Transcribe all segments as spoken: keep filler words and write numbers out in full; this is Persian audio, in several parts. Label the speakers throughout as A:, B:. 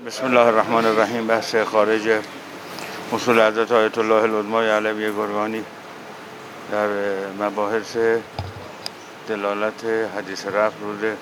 A: بسم الله الرحمن الرحیم. بحث خارج اصول حضرت آیت الله العظمای علویه گرگانی در مباحث دلالت حدیث رفع روز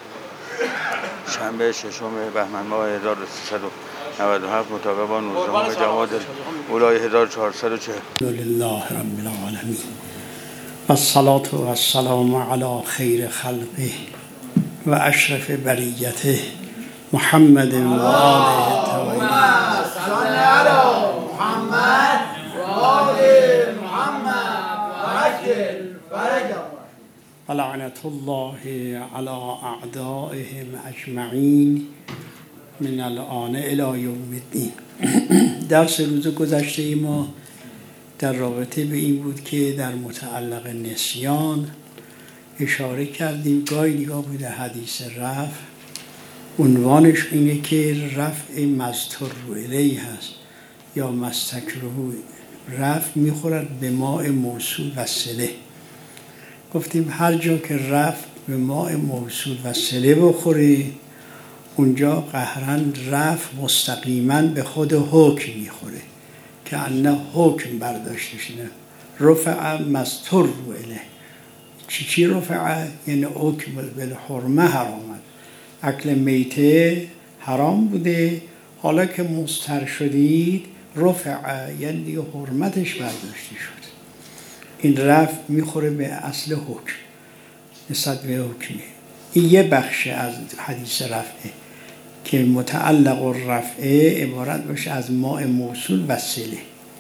A: شنبه ششم بهمن ماه هزار و سیصد و نود و هفت مطابق با نوزدهم جمادی الاولی هزار و چهارصد و چهل.
B: لله رب العالمین و الصلاة و السلام علی خیر خلقه و اشرف بریته محمد و آله الطاهرین.
C: صل علی محمد و آل محمد و عجل فرجهم
B: و لعنت الله علی اعدائهم اجمعین من الآن الی یوم الدین. درس روز گذشته ما در رابطه به این بود که در متعلق نسیان اشاره کردیم گاهی نگاه بوده حدیث رفع عنوانش اینه که رفع مضطر الیه هست یا مستکره. رفع میخورد به ماء موصول و صله. گفتیم هر جا که رفع به ماء موصول و صله بخوره اونجا قهرن رفع مستقیما به خود حکم میخوره که انه حکم برداشته شده. رفع مضطر الیه. چی چی رفع؟ یعنی حکم بالحرمه حرامت. اکل میته حرام بوده، حالا که مضطر شدید رفع یعنی دیگه حرمتش برداشته شد. این رفع میخوره به اصل حکم، نسبت به حکمه. این یه بخش از حدیث رفعه که متعلق الرفعه عبارت باشه از ماء موصول و صله.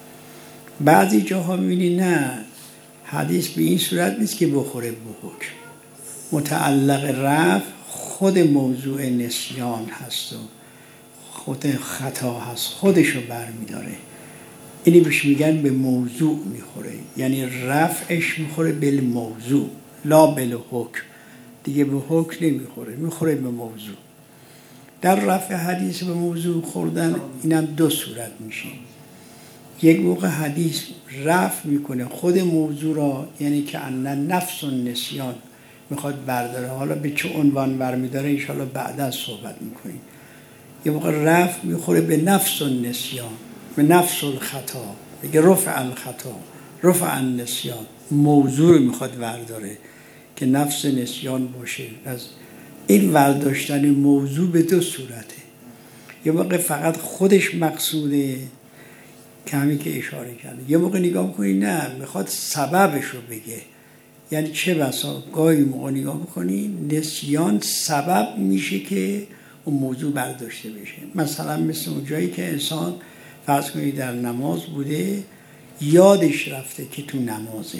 B: بعضی جاها میبینی نه، حدیث به این صورت نیست که بخوره به حکم. متعلق رفع خود موضوع نسیان هست و خود خطا هست، خودشو برمیداره. اینی بهش میگن به موضوع میخوره، یعنی رفعش میخوره به موضوع لا به حکم. دیگه به حکم نمیخوره، میخوره به موضوع. در رفع حدیث به موضوع خوردن اینم دو صورت میشه. یک موقع حدیث رفع میکنه خود موضوع را، یعنی که ان نفس النسیان میخواد برداره. حالا به چه عنوان برمیداره انشاءالله بعدا صحبت میکنیم. یه موقع رفع میخوره به نفس النسیان، به نفس الخطا، میگه رفع الخطا، رفع النسیان. موضوع رو میخواد برداره که نفس نسیان باشه. از این برداشتن موضوع به دو صورته. یه موقع فقط خودش مقصوده که همین که اشاره کرده. یه موقع نگاه میکنی نه، میخواد سببش رو بگه. یعنی چه بسا گاهی موقع نگاه میکنی نسیان سبب میشه که اون موضوع برداشته بشه. مثلا مثل اون جایی که انسان فرض کنید در نماز بوده، یادش رفته که تو نمازه،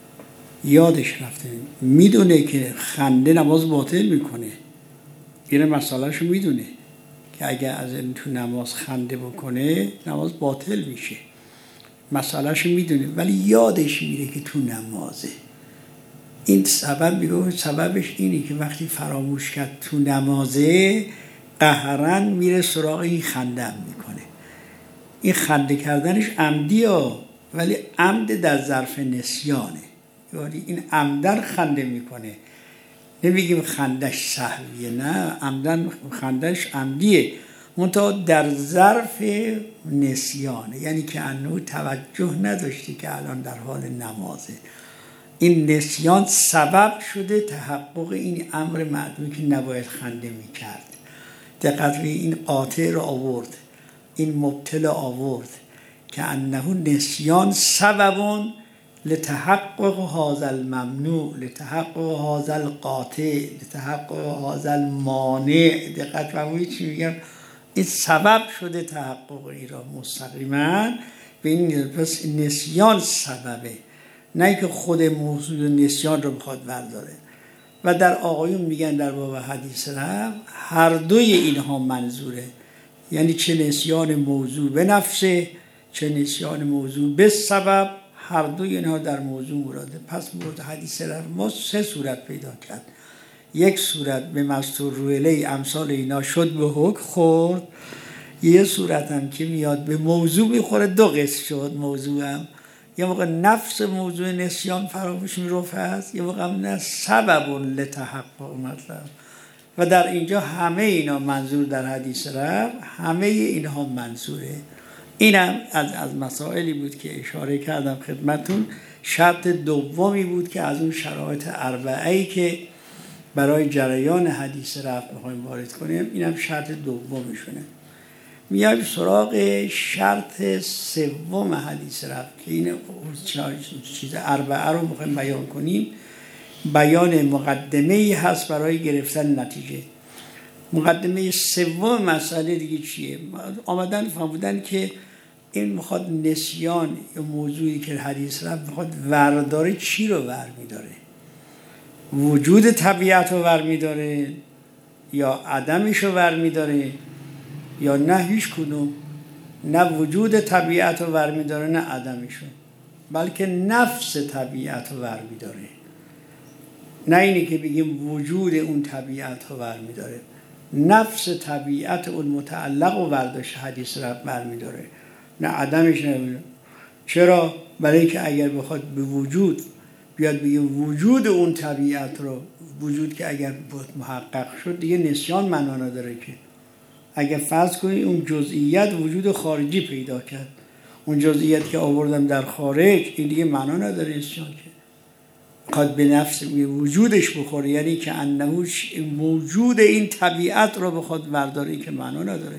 B: یادش رفته، میدونه که خنده نماز باطل میکنه، این مسئلهشو میدونه که اگر از این تو نماز خنده بکنه نماز باطل میشه، مسئلهشو میدونه، ولی یادش میره که تو نمازه. این سبب میگه سببش اینه که وقتی فراموش کرد تو نمازه قهرن میره سراغ این خنده هم میکنه. این خنده کردنش عمدی ها، ولی عمد در ظرف نسیانه، یعنی این عمدن خنده میکنه. نمیگیم خندش سهویه، نه، عمدن خندش عمدیه، منتها در ظرف نسیانه، یعنی که انو توجه نداشتی که الان در حال نمازه. این نسیان سبب شده تحقق این امر معدومی که نباید خنده میکرد. دقیقاً این قاطع رو آورد، این مبتلا آورد که انه نسیان سببون لتحقق هذا الممنوع، لتحقق هذا القاطع، لتحقق هذا المانع. دقت فرمایید چی میگم؟ این سبب شده تحقق این را مستقیما به این. پس نسیان سببه، نه که خود موضوع نسیان رو بخواد برداره. و در آقایون میگن در باب حدیث رفع هر دوی اینها منظوره، یعنی چه نسیان موضوع به نفسه، چه نسیان موضوع به سبب، هر دوی اینها در موضوع مراده. پس مورد حدیث رفع ما سه صورت پیدا کرد. یک صورت به مستور الیه امثال اینا شد به حکم خورد. یه صورت هم که میاد به موضوع میخوره، دو قسم شد موضوع هم. یه موقع نفس موضوع نسیان فراموش میرفت هست، یه موقع هم نه سبب لتحقق مطلب. و در اینجا همه اینا منظور در حدیث رفع، همه اینها منظوره. اینم از از مسائلی بود که اشاره کردم خدمتون. شرط دومی بود که از اون شرایط اربعه‌ای که برای جریان حدیث رفع میخوایم وارد کنیم، اینم شرط دومشونه. میایم سراغ شرط سوم حدیث رفع که این چیز اربعه رو میخوایم بیان کنیم. بیان مقدمه‌ای هست برای گرفتن نتیجه. مقدمه سوم مسئله دیگه چیه؟ آمدن فهمیدن که این میخواد نسیان یا موضوعی که حدیث رفع میخواد ورداره، چی رو ور میداره؟ وجود طبیعت رو ور میداره یا عدمش رو ور میداره یا نه هیچ کدوم؟ نه وجود طبیعت رو ور میداره نه عدمش رو، بلکه نفس طبیعت رو ور میداره. نه اینی که بگیم وجود اون طبیعت رو ور میداره، نفس طبیعت اون متعلق و ورداشت حدیث رفع ور میداره، نه عدمش نمیداره. چرا؟ برای اینکه اگر بخواد به وجود بیاد بگیم وجود اون طبیعت رو، وجود که اگر محقق شد دیگه نسیان معنا نداره. که اگر فرض کنید اون جزئیت وجود خارجی پیدا کرد، اون جزئیت که آوردم در خارج، این دیگه معنا نداره نسیان، که قد به نفس وجودش بخوره، یعنی که انهوش موجود این طبیعت رو بخواد ورداره، که معنا نداره.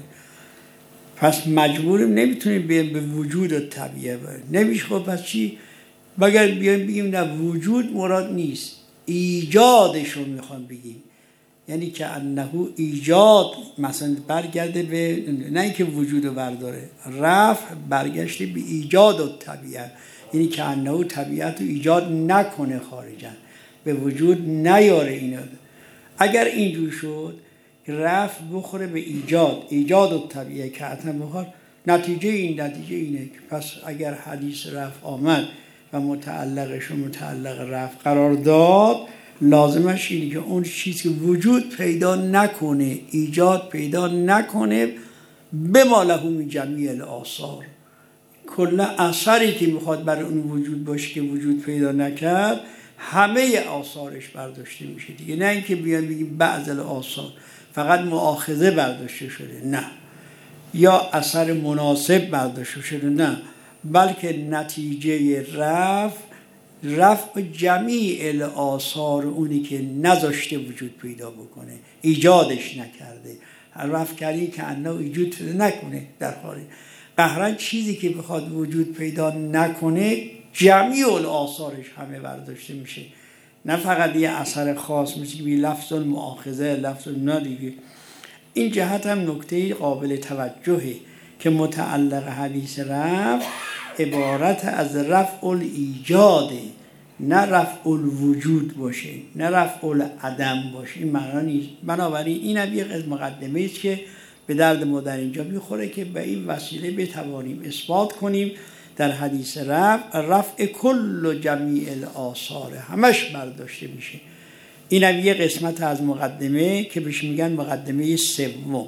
B: پس مجبوریم نمیتونیم بیایم به وجود طبیعه بریم، نمیشه. خب پس چی؟ مگر بیایم بگیم نه وجود مراد نیست، ایجادش رو میخوام بگیم، یعنی که انهو ایجاد مثلا برگرده به، نه اینکه وجود رو برداره، رفع برگشته به ایجاد و طبیعت، یعنی که انهو طبیعت رو ایجاد نکنه خارجا، به وجود نیاره اینا. اگر اینجور شد رفع بخوره به ایجاد، ایجاد و طبیعه که حتما بخور، نتیجه این نتیجه اینه که پس اگر حدیث رفع آمد و متعلقش و متعلق رفع قرار داد، لازمش اینه که اون چیزی که وجود پیدا نکنه، ایجاد پیدا نکنه، به ما له من جمیع الاثار، کل اثری که میخواد برای اون وجود باشه که وجود پیدا نکرد، همه آثارش برداشته میشه دیگه. نه اینکه بیان بگیم بعض الاثار فقط مؤاخذه برداشته شده، نه، یا اثر مناسب برداشته شده، نه، بلکه نتیجه رفع رفع جمیع الاثار، اونی که نذاشته وجود پیدا بکنه، ایجادش نکرده، رفع کردی که انه ایجاد نکنه در خارج. قهرن چیزی که بخواد وجود پیدا نکنه، جمیع الاثارش همه برداشته میشه، نه فقط یه اثر خاص مثل که لفظ المؤاخذه، لفظ نه دیگه. این جهت هم نکته قابل توجهه که متعلق حدیث رفع عبارت از رفع الایجاده، نه رفع الوجود باشه، نه رفع العدم باشه. این معنا نیست. بنابراین این هم یک مقدمه است که به درد ما در اینجا میخوره که به این وسیله بتوانیم اثبات کنیم در حدیث رفع رفع کل و جمیع الاثار، همش برداشته میشه. این هم یک قسمت از مقدمه که بهش میگن مقدمه سوم.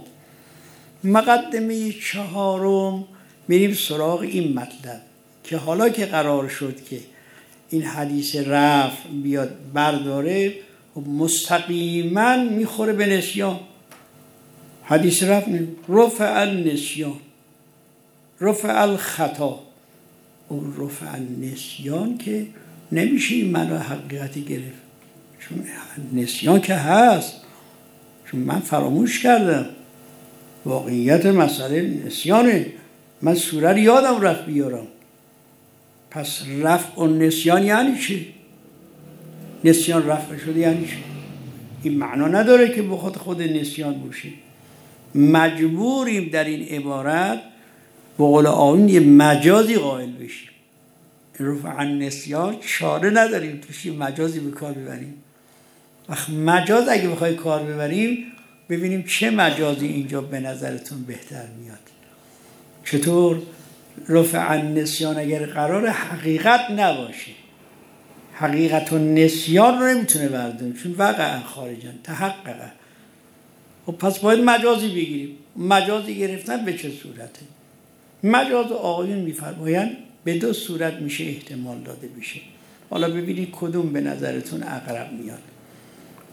B: مقدمه چهارم میریم سراغ این مطلب که حالا که قرار شد که این حدیث رفع بیاد برداره، مستقیما میخوره به نسیان. حدیث رفع رفع النسیان، رفع الخطا. اون رفع النسیان که نمیشه این منو حقیقتی گرفت، چون نسیان که هست، چون من فراموش کردم. واقعیت مسئله نسیانه، من سوره رو یادم رفت بیارم. پس رفع و نسیان یعنی چی؟ نسیان رفع شده یعنی چی؟ این معنا نداره که بخواد خود نسیان باشه. مجبوریم در این عبارت به قول آیین یه مجازی قائل بشیم. رفع النسیان چاره نداریم توش مجازی به کار ببریم. وقت مجاز اگه بخوای کار ببریم، ببینیم چه مجازی اینجا به نظرتون بهتر میاد. چطور؟ رفع النسیان اگر قرار حقیقت نباشه، حقیقت و نسیان رو نمیتونه برداریم، چون واقعا خارجن، تحققا. و پس باید مجازی بگیریم. مجازی گرفتن به چه صورته؟ مجاز آقایون میفرمایند به دو صورت میشه احتمال داده بشه. حالا ببینید کدوم به نظرتون اقرب میاد.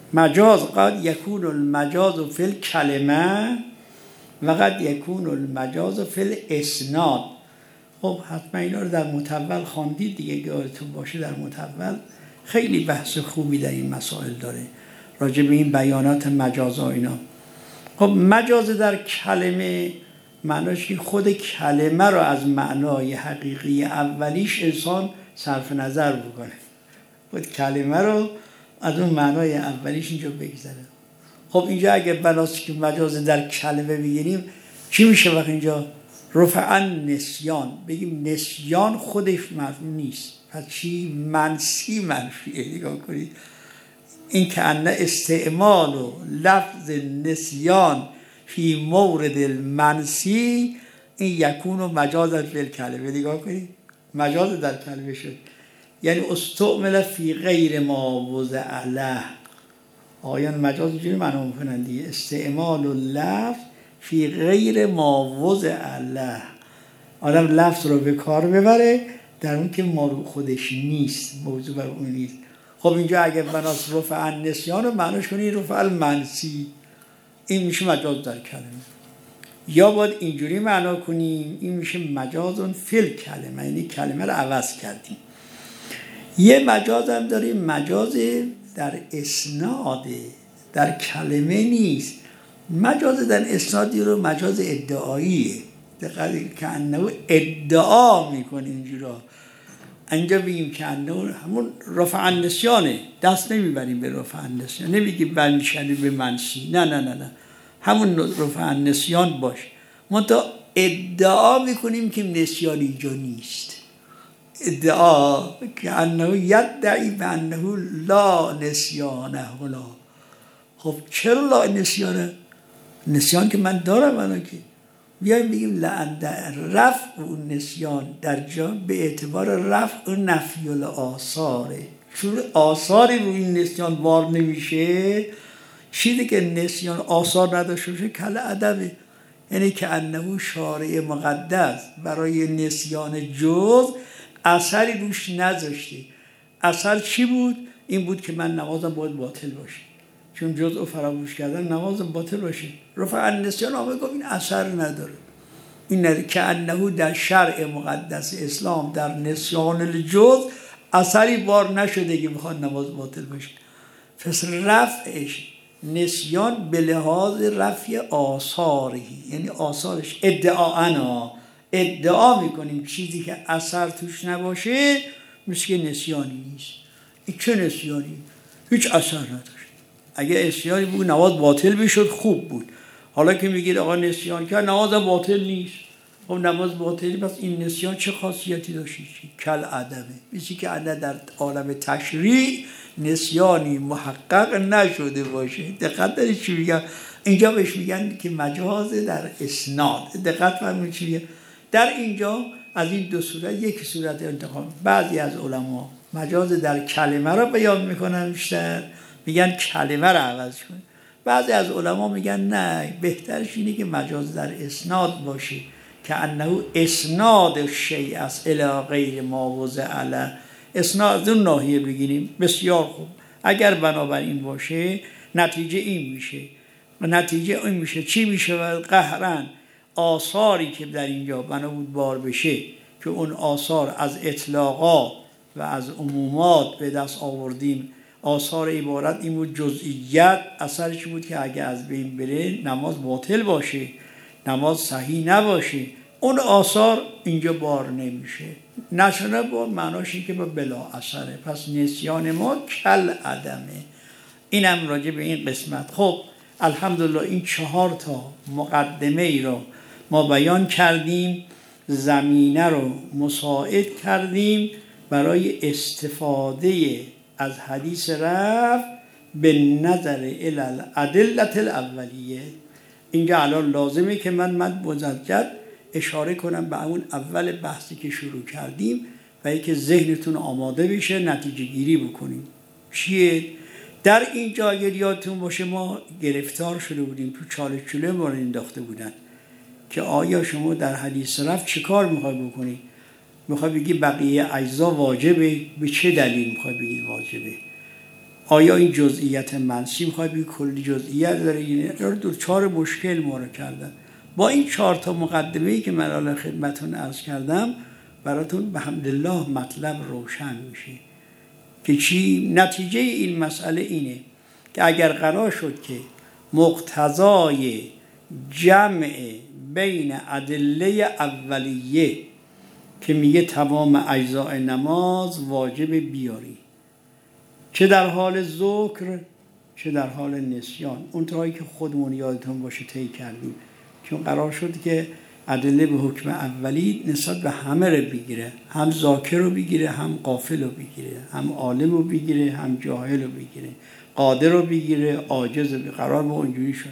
B: مجاز قد یکون المجاز فی الکلمه و قد یکون المجاز فی الاسناد. خب حتما اینا رو در متول خواندید دیگه، یادتون باشه در متول خیلی بحث خوبی در این مسائل داره راجع به این بیانات مجاز ها اینا. خب مجاز در کلمه معناش که خود کلمه رو از معنای حقیقی اولیش انسان صرف نظر بکنه، خود کلمه رو از اون معنای اولیش اینجا بگذاره. خب اینجا اگه بناست که مجاز در کلمه بگیریم چی میشه وقت اینجا؟ رفعا نسیان، بگیم نسیان خودش منفی نیست، پس چی؟ منسی منفیه. نگاه کنید این که ان استعمال و لفظ نسیان فی مورد المنسی این یکون و مجاز فی الکلمه. نگاه کنید مجاز در کلمه شد، یعنی استعمل فی غیر ما وضع له. آیان مجاز اینجوری معنا میکنن دیگه، استعمال و لفظ فی غیر ما وضع له، آدم لفظ رو به کار ببره در اون که ما خودش نیست، موضوع بر اون نیست. خب اینجا اگر بناس رفع نسیان رو معناش کنی رفع المنسی، این میشه مجاز در کلمه. یا باید اینجوری معنا کنیم این میشه مجازون فی الکلمه، یعنی کلمه رو عوض کردیم. یه مجاز هم داریم مجاز در اسناد، در کلمه نیست. مجاز در اسنادی رو مجاز ادعاییه، دقیقا که انه ادعا میکنه اینجورا. اینجا بگیم که انه همون رفع النسیانه، دست نمیبریم به رفع النسیان، نمیگیم بلنشنی به منسی، نه نه نه نه همون رفع النسیان باش. ما تا ادعا میکنیم که نسیان اینجا نیست، ادعا که انه یدعی به انه لا نسیانه هنا. خب چرا لا نسیانه؟ نسیان که من دارم الان که بیایم بگیم لعن رفع اون نسیان در جا به اعتبار رفع نفی الآثاره، چون آثاری روی این نسیان وار نمیشه. چیزی که نسیان آثار نداشته باشه کل عدمه، یعنی که انه شارع مقدس برای نسیان جز اثری روش نذاشته. اثر چی بود؟ این بود که من نمازم باید باطل باشه، چون جزء فراموش کردن نمازم باطل باشه. رفع النسیان آقای گفت این اثر نداره، این که انه در شرع مقدس اسلام در نسیان الجز اثری بار نشده که بخواد نماز باطل باشه. پس رفعش نسیان به لحاظ رفع آثاری، یعنی آثارش ادعانا ادعا میکنیم چیزی که اثر توش نباشه مثل نسیانی نیست. این چه نسیانی؟ هیچ اثر نداشت. اگه نسیانی بود نماز باطل میشد خوب بود. حالا که میگید آقا نسیان کرد نماز باطل نیست، خب نماز باطلی، پس این نسیان چه خاصیتی داشتی؟ کل عدمه. مثل که انا در عالم تشریع نسیانی محقق نشده باشه. دقت دارید چی میگم؟ اینجا بهش میگن که مجاز در اسناد. دقت فرمایید چی میگم؟ در اینجا از این دو صورت یک صورت انتخاب. بعضی از علما مجاز در کلمه را بیان میکنن، بیشتر میگن کلمه را عوض کن. بعضی از علما میگن نه، بهترش اینه که مجاز در اسناد باشه، که انه اسناد شیء است الی غیر ما وضع له. اسناد از اون ناحیه بگیریم بسیار خوب. اگر بنابراین باشه نتیجه این میشه، و نتیجه این میشه چی میشه؟ و قهرن آثاری که در اینجا بنا بود بار بشه، که اون آثار از اطلاقات و از عمومات به دست آوردیم. آثار عبارت این بود جزئیت، اثرش بود که اگه از بین بره نماز باطل باشه، نماز صحیح نباشه. اون آثار اینجا بار نمیشه. نشانه بار معناش این که با بلا اثره. پس نسیان ما کل عدمه. اینم راجع به این قسمت. خب الحمدلله این چهار تا مقدمه ای رو ما بیان کردیم، زمینه رو مساعد کردیم برای استفاده از حدیث رفع به نظر الادلت الاولیه. اینجا الان لازمه که من من مزجد اشاره کنم به اون اول بحثی که شروع کردیم و اینکه ذهنتون آماده بشه نتیجه گیری بکنیم. چیه؟ در اینجا اگر یادتون باشه ما گرفتار شده بودیم، تو چاله چوله ما رو انداخته بودن که آیا شما در حدیث رفع چه کار میخوای بکنی؟ میخوای بگی بقیه اجزا واجبه؟ به چه دلیل میخوای بگی واجبه؟ آیا این جزئیت منسی میخواد بگی کلی جزئیت داره؟ این دو چهار مشکل ما رو کردن. با این چهار تا مقدمه‌ای که من الان خدمتتون عرض کردم براتون به حمدالله مطلب روشن میشه که چی؟ نتیجه این مسئله اینه که اگر قرار شد که مقتضای جمع بین ادله اولیه که میگه تمام اجزاء نماز واجب بیاری، چه در حال ذکر چه در حال نسیان، اونطوری که خودمون یادتون باشه طی کردیم، چون قرار شد که ادله به حکم اولی نسبت به همه رو بگیره، هم ذاکر رو بگیره، هم غافل رو بگیره، هم عالم رو بگیره، هم جاهل رو بگیره، قادر رو بگیره، عاجز رو بگیره. قرار به اونجوری شد.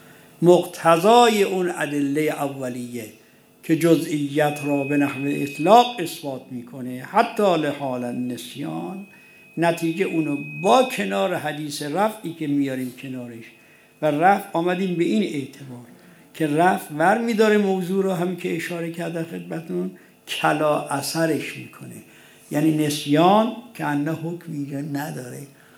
B: مقتضای اون ادله اولیه که جزئیت را به نحو اطلاق اثبات میکنه حتی لحال النسیان، نتیجه اونو با کنار حدیث رفعی که میاریم کنارش و رفع آمدیم به این اعتبار که رفع ور میداره موضوع رو، هم که اشاره کرده خدمتون کلا اثرش میکنه، یعنی نسیان که انه حکمی نداره.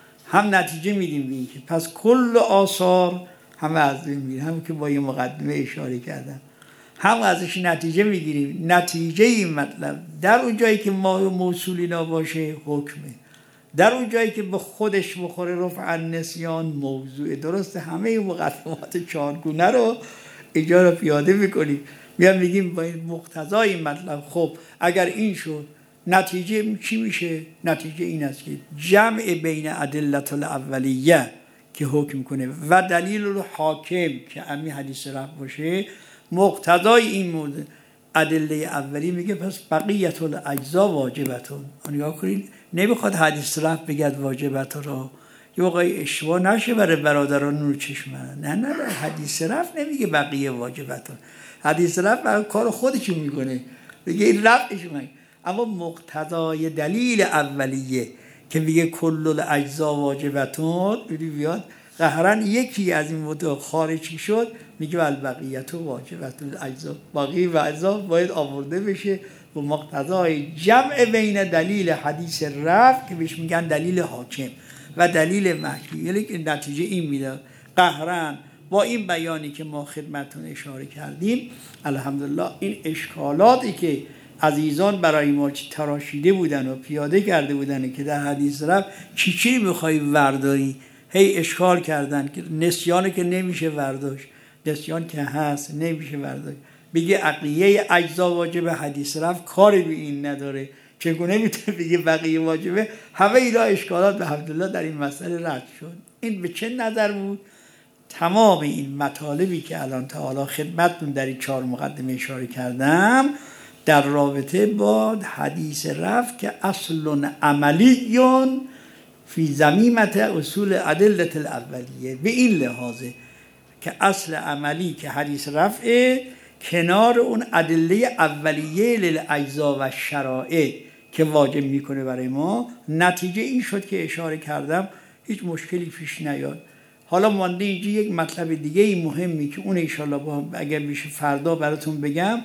B: هم نتیجه میدیم به این که پس کل آثار همه از بین میره، هم که با یه مقدمه اشاره کردم هم ازش نتیجه میگیریم. نتیجه این مطلب در اون جایی که ما موصولی نباشه حکمه، در اون جایی که به خودش بخوره رفع النسیان موضوع. درسته همه مقدمات چهارگونه رو اینجا رو پیاده میکنیم، میام میگیم با این مقتضای این مطلب خب اگر این شد نتیجه چی میشه؟ نتیجه این است که جمع بین ادلت الاولیه که حکم کنه و دلیل الحاکم که امی حدیث رفع باشه، مقتضای این موضوع ادله اولی میگه پس بقیت الاجزا واجبتون. نگاه کنید، نمیخواد حدیث رفع بگید واجبت را، یه موقعی اشتباه نشه برای برادران نور چشمه. نه نه نه، حدیث رفع نمیگه بقیه واجبتون، حدیث رفع برای کار خودشون میکنه، بگه این رفعشون میگه. اما مقتضای دلیل اولیه که میگه کل الاجزا واجبتون، بیاد قهرن یکی از این موضوع خارجی شد میگه البقیت واجبتون، اجزا باقی و اجزا باید آورده بشه و مقتضای جمع بین دلیل حدیث رفع که بهش میگن دلیل حاکم و دلیل محکی، یعنی نتیجه این میده. قهرن با این بیانی که ما خدمتون اشاره کردیم الحمدلله این اشکالاتی که عزیزان برای ما تراشیده بودن و پیاده کرده بودن که در حدیث رفع چی چی میخوای ورداری، هی اشکال کردن که نسیانه که نمیشه ورداشت، نسیان که هست نمیشه ورداشت. بگه عقیه اجزا واجبه، حدیث رفع کاری به این نداره، چگونه میتونه بگه بقیه واجبه؟ همه اینا اشکالات به حمدالله در این مسئله رد شد. این به چه نظر بود؟ تمام این مطالبی که الان تا حالا خدمتتون در این چهار مقدمه اشاره کردم در رابطه با حدیث رفع که اصل عملیون فی ضمیمة اصول ادلة الاولیه، به این لحاظه که اصل عملی که حدیث رفع کنار اون ادله اولیه للاجزا و شرائع که واجب میکنه برای ما، نتیجه این شد که اشاره کردم هیچ مشکلی پیش نیاد. حالا مانده اینجا یک مطلب دیگه ای مهمی که اون انشالله با اگر میشه فردا براتون بگم،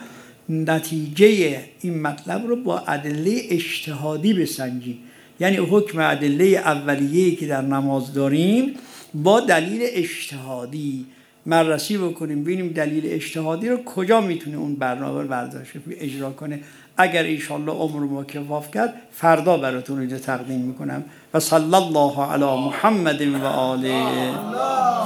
B: نتیجه این مطلب رو با ادله اجتهادی بسنجیم، یعنی حکم ادله اولیه‌ای که در نماز داریم با دلیل اجتهادی بررسی بکنیم، ببینیم دلیل اجتهادی رو کجا میتونه اون برنامه برداشت اجرا کنه. اگر انشالله عمر ما کفاف کرد فردا براتون رو تقدیم میکنم. و صلی الله علی محمد و آله.